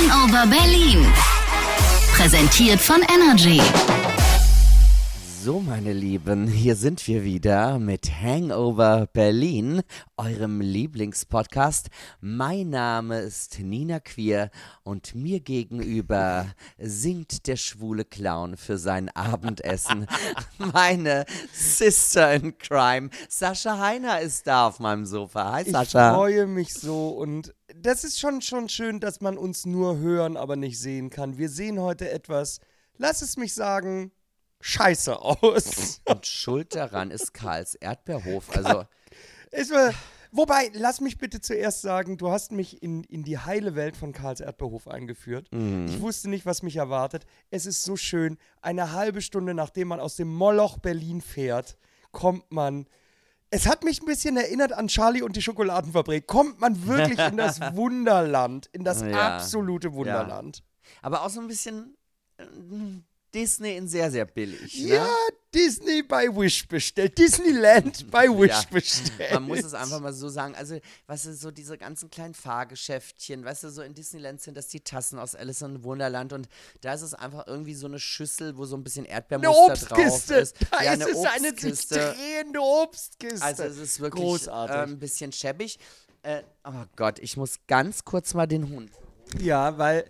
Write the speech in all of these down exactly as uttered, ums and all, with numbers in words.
Hangover Berlin. Präsentiert von Energy. So, meine Lieben, hier sind wir wieder mit Hangover Berlin, eurem Lieblingspodcast. Mein Name ist Nina Queer und mir gegenüber singt der schwule Clown für sein Abendessen. Meine Sister in Crime, Sascha Heiner, ist da auf meinem Sofa. Hi, Sascha. Ich freue mich so und das ist schon, schon schön, dass man uns nur hören, aber nicht sehen kann. Wir sehen heute etwas, lass es mich sagen, scheiße aus. Und schuld daran ist Karls Erdbeerhof. Also, es war, wobei, lass mich bitte zuerst sagen, du hast mich in, in die heile Welt von Karls Erdbeerhof eingeführt. Mhm. Ich wusste nicht, was mich erwartet. Es ist so schön, eine halbe Stunde nachdem man aus dem Moloch Berlin fährt, kommt man. Es hat mich ein bisschen erinnert an Charlie und die Schokoladenfabrik. Kommt man wirklich in das Wunderland, in das Ja. absolute Wunderland. Ja. Aber auch so ein bisschen äh, Disney in sehr, sehr billig. Ne? Ja, Disney bei Wish bestellt. Disneyland bei Wish Ja, bestellt. Man muss es einfach mal so sagen. Also, weißt du, so diese ganzen kleinen Fahrgeschäftchen, weißt du, so in Disneyland sind das die Tassen aus Alice in Wunderland und da ist es einfach irgendwie so eine Schüssel, wo so ein bisschen Eine Erdbeermuster drauf Obstkiste. ist. Da Ja, ist es eine sich Obstkiste. drehende Obstkiste. Also, es ist wirklich äh, großartig. ein bisschen schäbig. Äh, oh Gott, ich muss ganz kurz mal den Hund. Ja, weil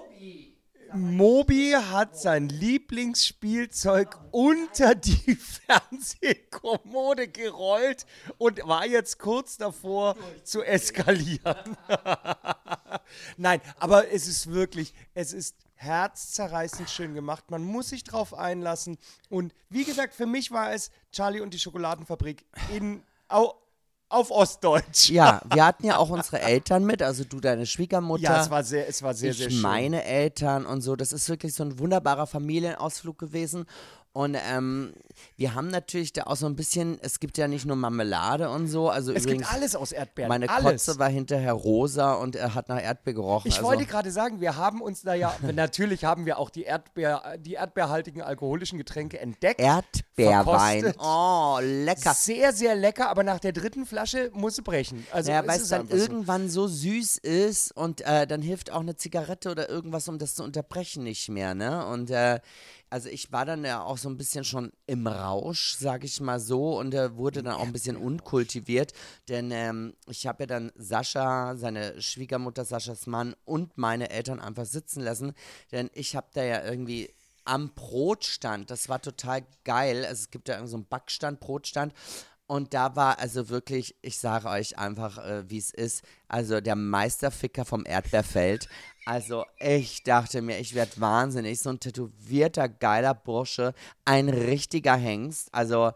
Moby hat sein Lieblingsspielzeug unter die Fernsehkommode gerollt und war jetzt kurz davor zu eskalieren. Nein, aber es ist wirklich, es ist herzzerreißend schön gemacht. Man muss sich drauf einlassen. Und wie gesagt, für mich war es Charlie und die Schokoladenfabrik in au, auf Ostdeutsch. Ja, wir hatten ja auch unsere Eltern mit, also du, deine Schwiegermutter. Ja, es war sehr, es war sehr, ich sehr schön. meine Eltern und so. Das ist wirklich so ein wunderbarer Familienausflug gewesen. Und ähm, wir haben natürlich da auch so ein bisschen, es gibt ja nicht nur Marmelade und so. Also Es übrigens, gibt alles aus Erdbeeren. meine alles. Kotze war hinterher rosa und er hat nach Erdbeer gerochen. Ich also, wollte gerade sagen, wir haben uns da ja, natürlich haben wir auch die, Erdbeer, die erdbeerhaltigen alkoholischen Getränke entdeckt. Erdbeerwein. verkostet. Oh, lecker. Sehr, sehr lecker, aber nach der dritten Flasche muss sie brechen. Also Ja, es weil ist es dann einfach so. irgendwann so süß ist und äh, dann hilft auch eine Zigarette oder irgendwas, um das zu unterbrechen, nicht mehr, ne? Und äh, also ich war dann ja auch so ein bisschen schon im Rausch, sag ich mal so, und er wurde dann auch ein bisschen unkultiviert, denn ähm, ich habe ja dann Sascha, seine Schwiegermutter, Saschas Mann und meine Eltern einfach sitzen lassen, denn ich habe da ja irgendwie am Brotstand, das war total geil, also es gibt ja irgendwie so einen Backstand, Brotstand. Und da war also wirklich, ich sage euch einfach, äh, wie es ist, also der Meisterficker vom Erdbeerfeld. Also ich dachte mir, ich werde wahnsinnig, so ein tätowierter, geiler Bursche, ein richtiger Hengst. Also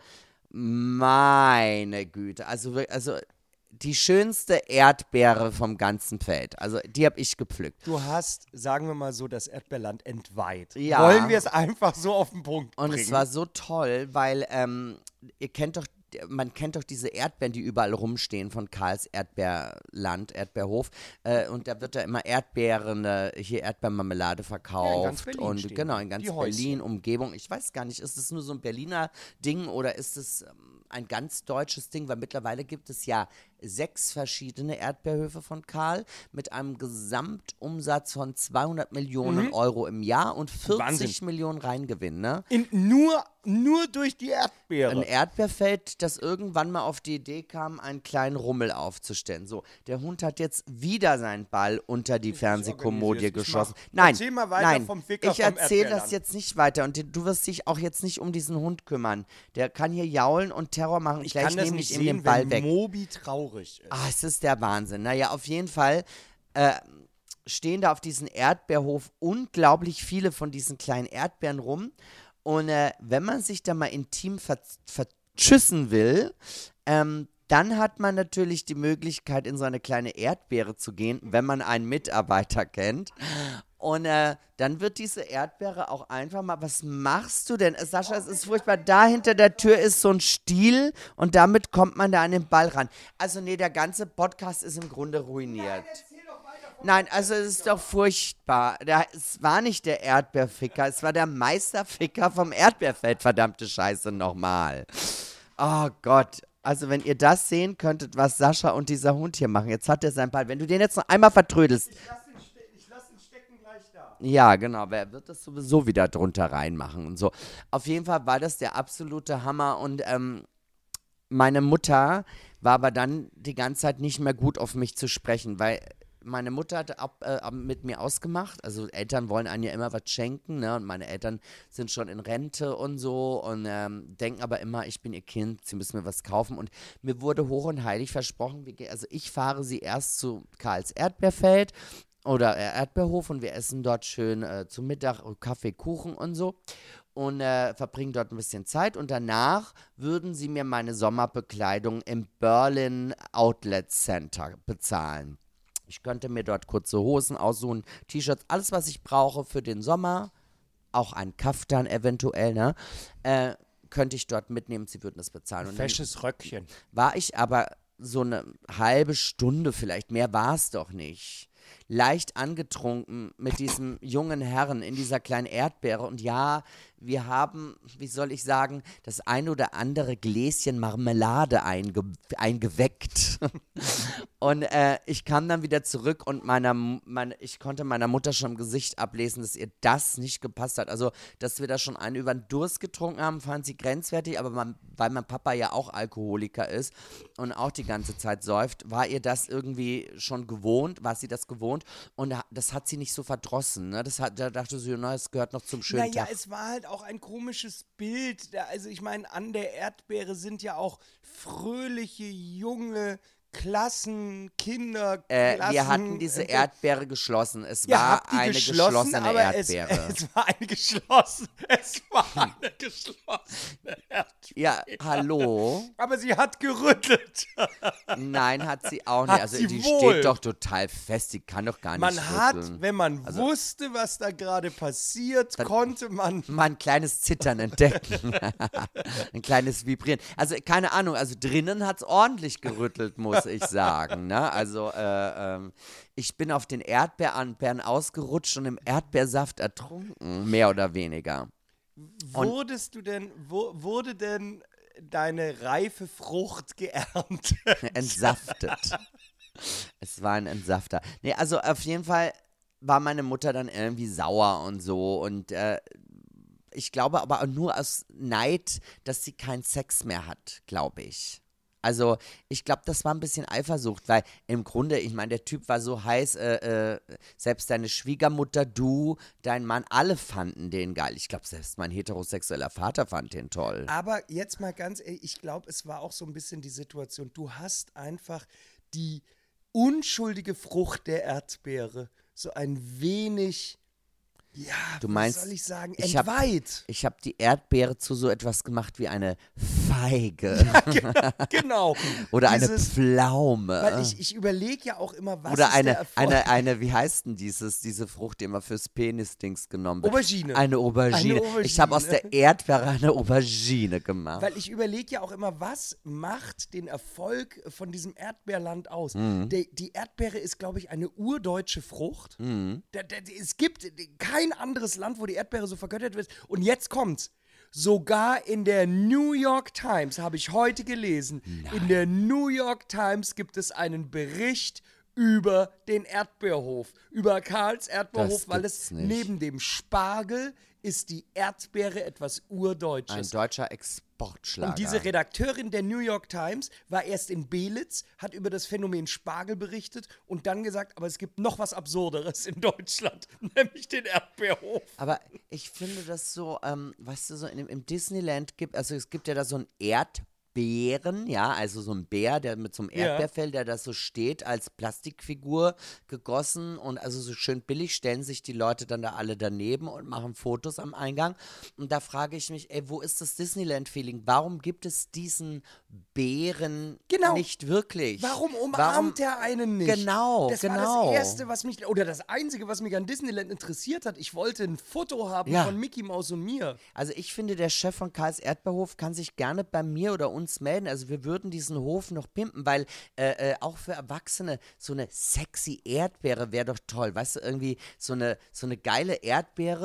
meine Güte, also, wir- also die schönste Erdbeere vom ganzen Feld. Also die habe ich gepflückt. Du hast, sagen wir mal so, das Erdbeerland entweiht. Ja. Wollen wir es einfach so auf den Punkt Und bringen? es war so toll, weil ähm, ihr kennt doch, man kennt doch diese Erdbeeren, die überall rumstehen von Karls Erdbeerland, Erdbeerhof. Äh, und da wird ja immer Erdbeeren, äh, hier Erdbeermarmelade verkauft. ganz Berlin und stehen genau, die. in ganz Die Häuschen. Berlin, Umgebung. Ich weiß gar nicht, ist es nur so ein Berliner Ding oder ist es ähm, ein ganz deutsches Ding? Weil mittlerweile gibt es ja sechs verschiedene Erdbeerhöfe von Karl mit einem Gesamtumsatz von zweihundert Millionen Euro im Jahr und vierzig Wahnsinn. Millionen Reingewinn, ne? In, nur, nur durch die Erdbeere. Ein Erdbeerfeld, das irgendwann mal auf die Idee kam, einen kleinen Rummel aufzustellen. So, der Hund hat jetzt wieder seinen Ball unter die Fernsehkomodie organisiert. Ich geschossen. mach- Nein, erzähl mal weiter nein, vom Ficker ich vom erzähle das Erdbeerland. jetzt nicht weiter und du wirst dich auch jetzt nicht um diesen Hund kümmern. Der kann hier jaulen und Terror machen. ich Gleich kann das nehme nicht ich ihm sehen, den Ball wenn weg. Moby traurig ist. Ah, es ist der Wahnsinn. Naja, auf jeden Fall äh, stehen da auf diesem Erdbeerhof unglaublich viele von diesen kleinen Erdbeeren rum. Und äh, wenn man sich da mal intim ver vertschüssen will, ähm, dann hat man natürlich die Möglichkeit, in so eine kleine Erdbeere zu gehen, wenn man einen Mitarbeiter kennt. Und äh, dann wird diese Erdbeere auch einfach mal, was machst du denn? Äh, Sascha, es ist furchtbar, da hinter der Tür ist so ein Stiel und damit kommt man da an den Ball ran. Also nee, der ganze Podcast ist im Grunde ruiniert. Nein, also es ist doch furchtbar. Der, es war nicht der Erdbeerficker, es war der Meisterficker vom Erdbeerfeld, verdammte Scheiße nochmal. Oh Gott. Also wenn ihr das sehen könntet, was Sascha und dieser Hund hier machen. Jetzt hat er seinen Ball. Wenn du den jetzt noch einmal vertrödelst. Ich lass ihn, ste ich lass ihn stecken, Ja, genau, wer wird das sowieso wieder drunter reinmachen und so. Auf jeden Fall war das der absolute Hammer und ähm, meine Mutter war aber dann die ganze Zeit nicht mehr gut auf mich zu sprechen, weil meine Mutter hat ab, äh, mit mir ausgemacht, also Eltern wollen einem ja immer was schenken, ne? Und meine Eltern sind schon in Rente und so und ähm, denken aber immer, ich bin ihr Kind, sie müssen mir was kaufen und mir wurde hoch und heilig versprochen, wir, ge- also ich fahre sie erst zu Karls Erdbeerfeld oder äh, Erdbeerhof und wir essen dort schön äh, zum Mittag Kaffee, Kuchen und so und äh, verbringen dort ein bisschen Zeit und danach würden sie mir meine Sommerbekleidung im Berlin Outlet Center bezahlen. Ich könnte mir dort kurze Hosen aussuchen, T-Shirts, alles, was ich brauche für den Sommer, auch ein Kaftan eventuell, ne, äh, könnte ich dort mitnehmen, sie würden das bezahlen. Und dann Fesches Röckchen. war ich aber so eine halbe Stunde vielleicht, mehr war es doch nicht, leicht angetrunken mit diesem jungen Herrn in dieser kleinen Erdbeere. Und ja, wir haben, wie soll ich sagen, das ein oder andere Gläschen Marmelade einge eingeweckt. Und äh, ich kam dann wieder zurück und meiner, meine, ich konnte meiner Mutter schon im Gesicht ablesen, dass ihr das nicht gepasst hat. Also, dass wir da schon einen über den Durst getrunken haben, fand sie grenzwertig, aber man, weil mein Papa ja auch Alkoholiker ist und auch die ganze Zeit säuft, war ihr das irgendwie schon gewohnt, war sie das gewohnt und das hat sie nicht so verdrossen. Ne? Das hat, da dachte sie, na, es gehört noch zum schönen Naja, Tag. es war halt auch ein komisches Bild. Da- Also ich meine, an der Erdbeere sind ja auch fröhliche, junge Klassen, Kinder, Äh, Klassen. wir hatten diese äh, Erdbeere geschlossen. Es Ja, war habt die eine geschlossen, geschlossene aber Erdbeere. Es, es war eine geschlossen. Es war eine geschlossene Erdbeere. Ja, hallo? Aber sie hat gerüttelt. Nein, hat sie auch nicht. Hat Also sie die wohl. steht doch total fest, die kann doch gar nicht Man hat, rütteln. wenn man Also- wusste, was da gerade passiert, konnte man. Mal ein kleines Zittern entdecken. Ein kleines Vibrieren. Also keine Ahnung, also drinnen hat es ordentlich gerüttelt, muss ich sagen. Ne? Also äh, ähm, ich bin auf den Erdbeeren ausgerutscht und im Erdbeersaft ertrunken, mehr oder weniger. Wurdest du denn, wo, wurde denn deine reife Frucht geerntet? Entsaftet. Es war ein Entsafter. Nee, also auf jeden Fall war meine Mutter dann irgendwie sauer und so und äh, ich glaube aber auch nur aus Neid, dass sie keinen Sex mehr hat, glaube ich. Also ich glaube, das war ein bisschen Eifersucht, weil im Grunde, ich meine, der Typ war so heiß, äh, äh, selbst deine Schwiegermutter, du, dein Mann, alle fanden den geil. Ich glaube, selbst mein heterosexueller Vater fand den toll. Aber jetzt mal ganz ehrlich, ich glaube, es war auch so ein bisschen die Situation, du hast einfach die unschuldige Frucht der Erdbeere so ein wenig, ja, Du was meinst, soll ich sagen, ich hab- entweiht. Ich habe die Erdbeere zu so etwas gemacht wie eine Feige Genau. oder eine Dieses- Pflaume. Weil ich, ich überlege ja auch immer, was Oder ist eine, der Erfolg? eine, eine, wie heißt denn dieses, diese Frucht, die immer fürs Penis-Dings genommen wird? Aubergine. Eine Aubergine. Eine Ich habe aus Aubergine. der Erdbeere eine Aubergine gemacht. Weil ich überlege ja auch immer, was macht den Erfolg von diesem Erdbeerland aus? Mhm. Der, die Erdbeere ist, glaube ich, eine urdeutsche Frucht. Mhm. Da, da, es gibt kein anderes Land, wo die Erdbeere so vergöttert wird. Und jetzt kommt's. Sogar in der New York Times, habe ich heute gelesen, in der New York Times gibt es einen Bericht über den Erdbeerhof, über Karls Erdbeerhof, Das weil gibt's es nicht. neben dem Spargel ist die Erdbeere etwas Ein Urdeutsches. deutscher Exportschlager. Und diese Redakteurin der New York Times war erst in Belitz, hat über das Phänomen Spargel berichtet und dann gesagt, aber es gibt noch was Absurderes in Deutschland, nämlich den Erdbeerhof. Aber ich finde das so, ähm, weißt du, so in, im Disneyland gibt, also es gibt ja da so ein Erdbeeren, ja, also so ein Bär, der mit so einem Ja. Erdbeerfell, der da so steht, als Plastikfigur gegossen und also so schön billig stellen sich die Leute dann da alle daneben und machen Fotos am Eingang. Und da frage ich mich, ey, wo ist das Disneyland-Feeling? Warum gibt es diesen Bären Genau. nicht wirklich? Warum umarmt Warum- er einen nicht? Genau, das genau. war das Erste, was mich, oder das Einzige, was mich an Disneyland interessiert hat. Ich wollte ein Foto haben Ja. von Mickey Mouse und mir. Also ich finde, der Chef von Karls Erdbeerhof kann sich gerne bei mir oder uns melden. Also wir würden diesen Hof noch pimpen, weil äh, äh, auch für Erwachsene so eine sexy Erdbeere wäre doch toll. Weißt du, irgendwie so eine, so eine geile Erdbeere,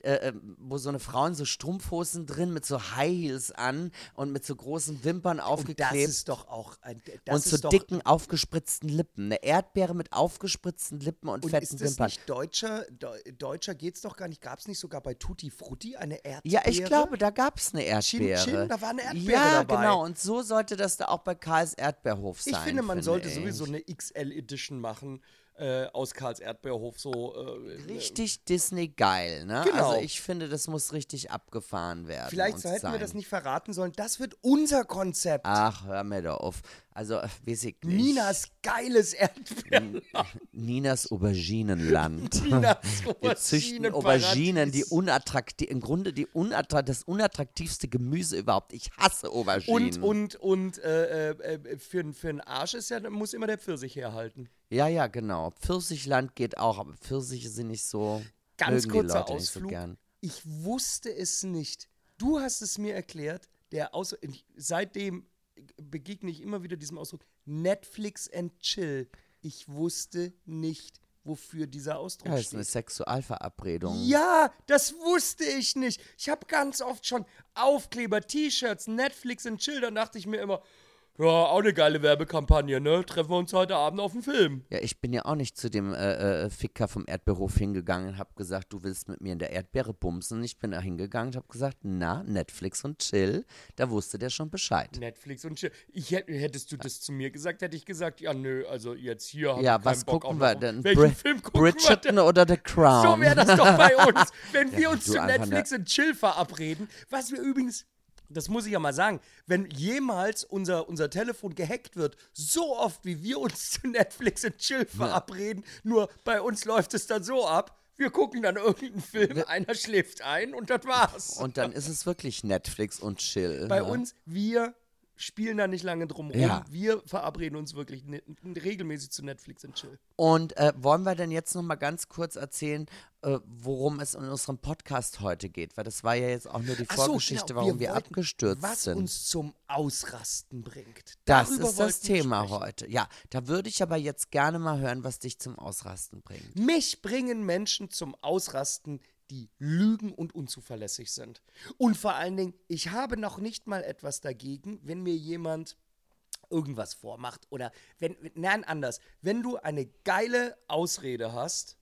äh, wo so eine Frau in so Strumpfhosen drin mit so High Heels an und mit so großen Wimpern aufgeklebt. Und das ist doch auch ein, das und so ist doch, dicken, aufgespritzten Lippen. Eine Erdbeere mit aufgespritzten Lippen und, und fetten ist das Wimpern. nicht deutscher, De, deutscher geht's doch gar nicht. Gab es nicht sogar bei Tutti Frutti eine Erdbeere? Ja, ich glaube, da gab es eine Chin Erdbeere. Chin, da war eine Erdbeere ja, dabei. genau. Und so sollte das da auch bei Karls Erdbeerhof sein. Ich finde, man sollte ich. sowieso eine X L-Edition machen äh, aus Karls Erdbeerhof. So, äh, Richtig Disney geil, ne? Genau. Also ich finde, das muss richtig abgefahren werden. Vielleicht und hätten sein. wir das nicht verraten sollen. Das wird unser Konzept. Ach, hör mir doch auf. Also, äh, weiß ich nicht. Ninas geiles Erdbeerland. Ninas Auberginenland. Ninas Wir züchten Auberginen, die unattraktiv, im Grunde die unattra das unattraktivste Gemüse überhaupt. Ich hasse Auberginen. Und, und, und äh, äh, für, für einen Arsch ist ja, muss immer der Pfirsich herhalten. Ja, ja, genau. Pfirsichland geht auch, aber Pfirsiche sind nicht so. Ganz mögen kurzer die Leute Ausflug. Nicht so gern. Ich wusste es nicht. Du hast es mir erklärt. Der Aus ich, seitdem begegne ich immer wieder diesem Ausdruck Netflix and Chill. Ich wusste nicht, wofür dieser Ausdruck Ja, das ist eine steht. Sexualverabredung. Ja, das wusste ich nicht. Ich habe ganz oft schon Aufkleber, T-Shirts, Netflix and Chill. Dann dachte ich mir immer, ja, auch eine geile Werbekampagne, ne? Treffen wir uns heute Abend auf dem Film. Ja, ich bin ja auch nicht zu dem äh, äh, Ficker vom Erdbeerhof hingegangen und hab gesagt, du willst mit mir in der Erdbeere bumsen. Ich bin da hingegangen und hab gesagt, na, Netflix und Chill. Da wusste der schon Bescheid. Netflix und Chill. Ich, hätt- hättest du das zu mir gesagt, hätte ich gesagt, ja, nö, also jetzt hier hab Ja, ich keinen was Bock gucken auf wir noch- denn? Welchen Bri- Film gucken Bridgerton wir denn? oder The Crown? So wäre das doch bei uns, wenn wir Ja, uns du zu einfach Netflix und Chill verabreden. Was wir übrigens, das muss ich ja mal sagen, wenn jemals unser, unser Telefon gehackt wird, so oft wie wir uns zu Netflix und Chill verabreden, nur bei uns läuft es dann so ab, wir gucken dann irgendeinen Film, einer schläft ein und das war's. Und dann ist es wirklich Netflix und Chill. Bei ne? uns, wir spielen da nicht lange drum rum. Ja. Wir verabreden uns wirklich ne, regelmäßig zu Netflix und Chill. Und äh, wollen wir denn jetzt noch mal ganz kurz erzählen, äh, worum es in unserem Podcast heute geht? Weil das war ja jetzt auch nur die Ach so, Vorgeschichte, genau, warum wir, wollten, abgestürzt was sind. uns zum Ausrasten bringt. Das Darüber ist das wollten wir Thema sprechen. heute. Ja, da würde ich aber jetzt gerne mal hören, was dich zum Ausrasten bringt. Mich bringen Menschen zum Ausrasten, die lügen und unzuverlässig sind. Und vor allen Dingen, ich habe noch nicht mal etwas dagegen, wenn mir jemand irgendwas vormacht oder wenn, nein, anders. Wenn du eine geile Ausrede hast,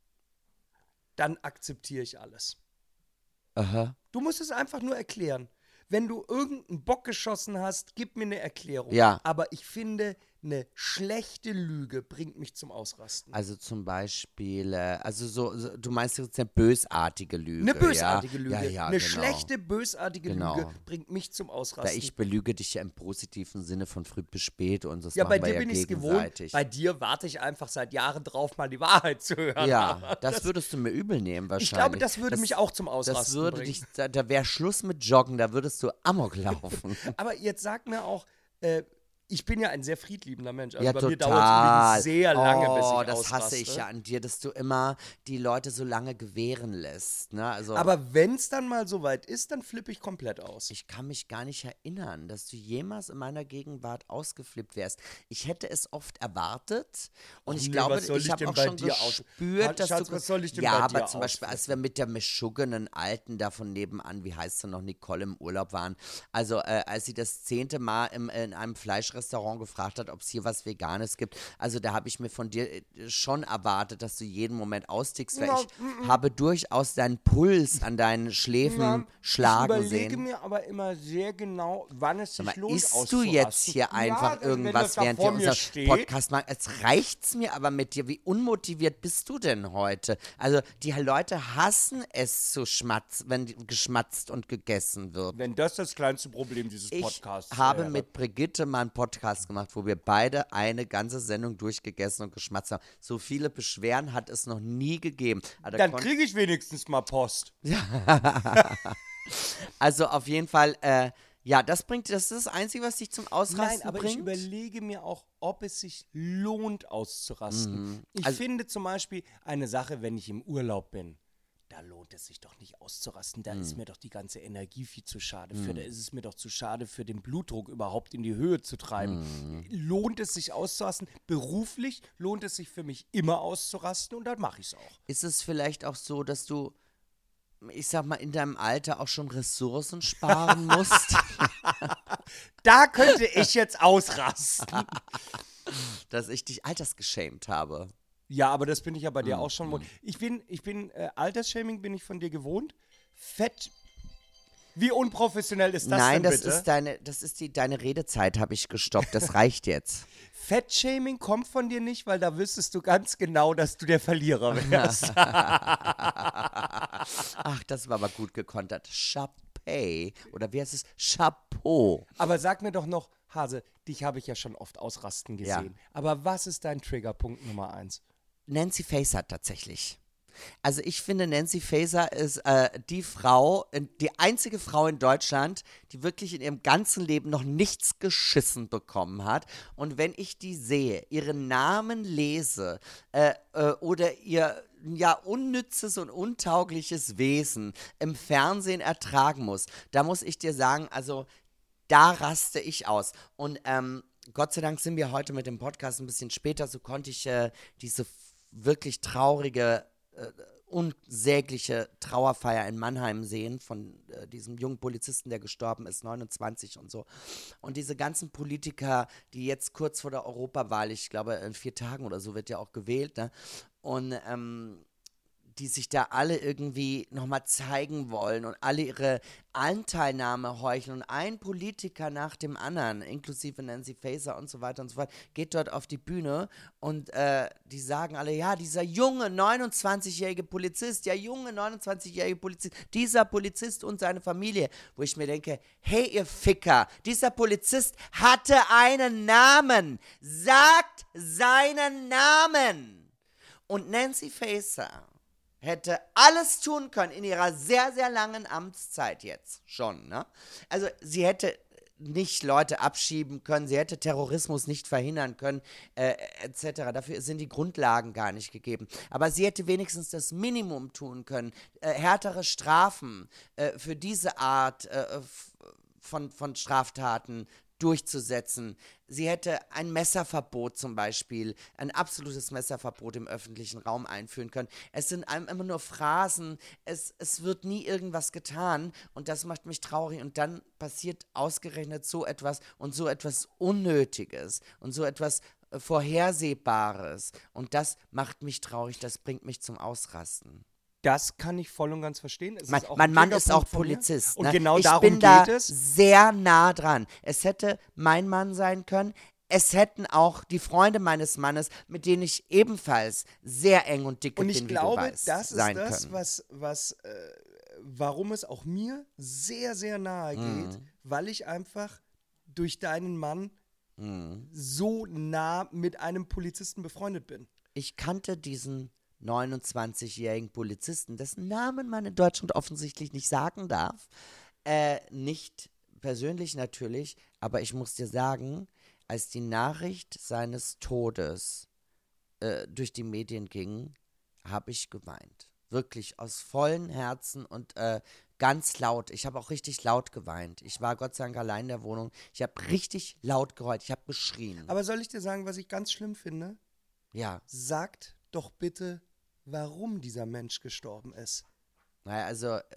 dann akzeptiere ich alles. Aha. Du musst es einfach nur erklären. Wenn du irgendeinen Bock geschossen hast, gib mir eine Erklärung. Ja. Aber ich finde, eine schlechte Lüge bringt mich zum Ausrasten. Also zum Beispiel, äh, also so, so, du meinst jetzt eine bösartige Lüge. Eine bösartige ja? Lüge. Ja, ja, eine genau. schlechte, bösartige Genau. Lüge bringt mich zum Da Ausrasten. ich belüge dich ja im positiven Sinne von früh bis spät und das ja, bei machen wir dir ja bin ich es gewohnt. gegenseitig. Bei dir warte ich einfach seit Jahren drauf, mal die Wahrheit zu hören. Ja, Aber das, würdest du mir übel nehmen wahrscheinlich. ich glaube, das würde mich auch zum Das Ausrasten würde bringen. dich, da, da wäre Schluss mit Joggen, da würdest du Amok laufen. Aber jetzt sag mir auch, äh, ich bin ja ein sehr friedliebender Mensch. Also Ja, bei mir total. dauert es übrigens sehr lange, bis oh, ich das ausraste. hasse ich ja an dir, dass du immer die Leute so lange gewähren lässt. Ne? Also, Aber wenn es dann mal soweit ist, dann flippe ich komplett aus. ich kann mich gar nicht erinnern, dass du jemals in meiner Gegenwart ausgeflippt wärst. Ich hätte es oft erwartet und Ach ich nee, glaube, was soll ich ich habe denn auch bei schon dir aus- gespürt, Schatz, dass Schatz, du was soll ich denn ja, bei aber dir zum Beispiel, als wir mit der mischuggenen Alten da von nebenan, wie heißt sie noch, Nicole im Urlaub waren, also äh, als sie das zehnte Mal im, in einem Fleischrestaurant gefragt hat, ob es hier was Veganes gibt, also da habe ich mir von dir äh, schon erwartet, dass du jeden Moment austickst, weil Ja, ich habe durchaus deinen Puls an deinen Schläfen schlagen ich überlege sehen. mir aber immer sehr genau, wann es sich Sag mal, lohnt, isst du auszurasten. jetzt hier Ja, einfach denn wenn irgendwas, das da während vor wir mir unseren steht, Podcast machen? Jetzt reicht's mir aber mit dir. Wie unmotiviert bist du denn heute? Also die Leute hassen es zu schmatzen, wenn die- geschmatzt und gegessen wird. Wenn das das kleinste Problem dieses Ich Podcasts habe wäre. mit Brigitte mal einen Podcast gemacht, wo wir beide eine ganze Sendung durchgegessen und geschmatzt haben. So viele Beschwerden hat es noch nie gegeben. Aber da Dann kon- kriege ich wenigstens mal Post. also auf jeden Fall, äh, ja, das bringt, das ist das Einzige, was dich zum Ausrasten Nein, aber bringt. ich überlege mir auch, ob es sich lohnt, auszurasten. Ich Also- finde zum Beispiel eine Sache, wenn ich im Urlaub bin, da lohnt es sich doch nicht auszurasten. Da ist mir doch die ganze Energie viel zu schade für. Da ist es mir doch zu schade für den Blutdruck überhaupt in die Höhe zu treiben. Lohnt es sich auszurasten? Beruflich lohnt es sich für mich immer auszurasten und dann mache ich es auch. Ist es vielleicht auch so, dass du ich sag mal, in deinem Alter auch schon Ressourcen sparen musst. Da könnte ich jetzt ausrasten. Dass ich dich altersgeschämt habe. Ja, aber das bin ich ja bei dir Mhm. auch schon. gewohnt. Ich bin, ich bin, äh, Altersshaming bin ich von dir gewohnt. Fett. Wie unprofessionell ist das Nein, denn das bitte? ist deine, das ist die, deine Redezeit habe ich gestoppt. Das reicht jetzt. Fettshaming kommt von dir nicht, weil da wüsstest du ganz genau, dass du der Verlierer wärst. Ach, das war aber gut gekontert. Chapeau. Oder wie heißt es? Chapeau. Aber sag mir doch noch, Hase, dich habe ich ja schon oft ausrasten Ja. gesehen. Aber was ist dein Triggerpunkt Nummer eins? Nancy Faeser tatsächlich. Also ich finde, Nancy Faeser ist äh, die Frau, äh, die einzige Frau in Deutschland, die wirklich in ihrem ganzen Leben noch nichts geschissen bekommen hat. Und wenn ich die sehe, ihren Namen lese äh, äh, oder ihr ja unnützes und untaugliches Wesen im Fernsehen ertragen muss, da muss ich dir sagen, also da raste ich aus. Und ähm, Gott sei Dank sind wir heute mit dem Podcast ein bisschen später, so konnte ich äh, diese f- wirklich traurige, äh, unsägliche Trauerfeier in Mannheim sehen von äh, diesem jungen Polizisten, der gestorben ist, neunundzwanzig und so. Und diese ganzen Politiker, die jetzt kurz vor der Europawahl, ich glaube in vier Tagen oder so wird ja auch gewählt, ne? Und ähm, die sich da alle irgendwie nochmal zeigen wollen und alle ihre Anteilnahme heucheln und ein Politiker nach dem anderen, inklusive Nancy Faeser und so weiter und so fort, geht dort auf die Bühne und äh, die sagen alle, ja, dieser junge neunundzwanzigjährige Polizist, ja, junge neunundzwanzigjährige Polizist, dieser Polizist und seine Familie, wo ich mir denke, hey, ihr Ficker, dieser Polizist hatte einen Namen, sagt seinen Namen. Und Nancy Faeser hätte alles tun können in ihrer sehr, sehr langen Amtszeit jetzt schon, ne? Also sie hätte nicht Leute abschieben können, sie hätte Terrorismus nicht verhindern können, äh, et cetera. Dafür sind die Grundlagen gar nicht gegeben. Aber sie hätte wenigstens das Minimum tun können, äh, härtere Strafen äh, für diese Art äh, f- von, von Straftaten durchzusetzen. Sie hätte ein Messerverbot zum Beispiel, ein absolutes Messerverbot im öffentlichen Raum einführen können. Es sind einem immer nur Phrasen, es, es wird nie irgendwas getan und das macht mich traurig und dann passiert ausgerechnet so etwas und so etwas Unnötiges und so etwas äh, Vorhersehbares und das macht mich traurig, das bringt mich zum Ausrasten. Das kann ich voll und ganz verstehen. Es Mein, ist auch mein ein Mann ist auch Triggerpunkt von mir. Polizist. Und Ne? genau ich darum bin da geht es. sehr nah dran. Es hätte mein Mann sein können. Es hätten auch die Freunde meines Mannes, mit denen ich ebenfalls sehr eng und dicke Und bin, ich wie glaube, du weißt, das ist sein das, können. was, was äh, warum es auch mir sehr, sehr nahe geht, Mhm. weil ich einfach durch deinen Mann Mhm. so nah mit einem Polizisten befreundet bin. Ich kannte diesen neunundzwanzigjährigen Polizisten, dessen Namen man in Deutschland offensichtlich nicht sagen darf. Äh, nicht persönlich natürlich, aber ich muss dir sagen, als die Nachricht seines Todes äh, durch die Medien ging, habe ich geweint. Wirklich aus vollem Herzen und äh, ganz laut. Ich habe auch richtig laut geweint. Ich war Gott sei Dank allein in der Wohnung. Ich habe richtig laut geheult. Ich habe geschrien. Aber soll ich dir sagen, was ich ganz schlimm finde? ja, Sagt doch bitte, warum dieser Mensch gestorben ist. naja, also äh,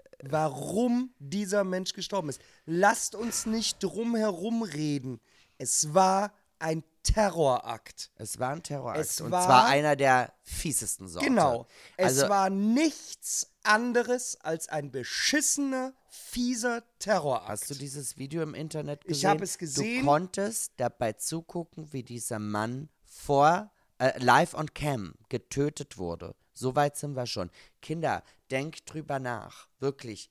Warum dieser Mensch gestorben ist. Lasst uns nicht drum herum reden. Es war ein Terrorakt. es war ein Terrorakt. Es und war- zwar einer der fiesesten Sorte. Genau. Es Also- war nichts anderes als ein beschissener, fieser Terrorakt. Hast du dieses Video im Internet Ich gesehen? hab es gesehen. Du konntest dabei zugucken, wie dieser Mann vor, äh, live on cam getötet wurde. So weit sind wir schon. Kinder, denkt drüber nach. Wirklich.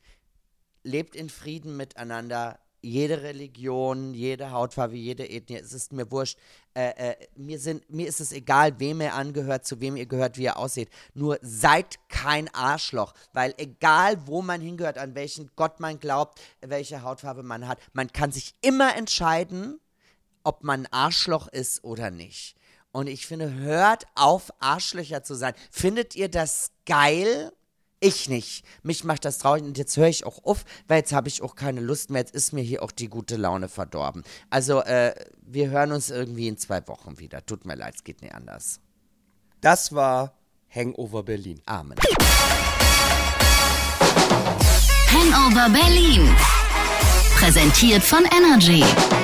Lebt in Frieden miteinander. Jede Religion, jede Hautfarbe, jede Ethnie, es ist mir wurscht. Äh, äh, mir, sind, mir ist es egal, wem ihr angehört, zu wem ihr gehört, wie ihr aussieht. Nur seid kein Arschloch, weil egal, wo man hingehört, an welchen Gott man glaubt, welche Hautfarbe man hat, man kann sich immer entscheiden, ob man ein Arschloch ist oder nicht. Und ich finde, hört auf, Arschlöcher zu sein. Findet ihr das geil? Ich nicht. Mich macht das traurig und jetzt höre ich auch auf, weil jetzt habe ich auch keine Lust mehr. Jetzt ist mir hier auch die gute Laune verdorben. Also, äh, wir hören uns irgendwie in zwei Wochen wieder. Tut mir leid, es geht nicht anders. Das war Hangover Berlin. Amen. Hangover Berlin. Präsentiert von Energy.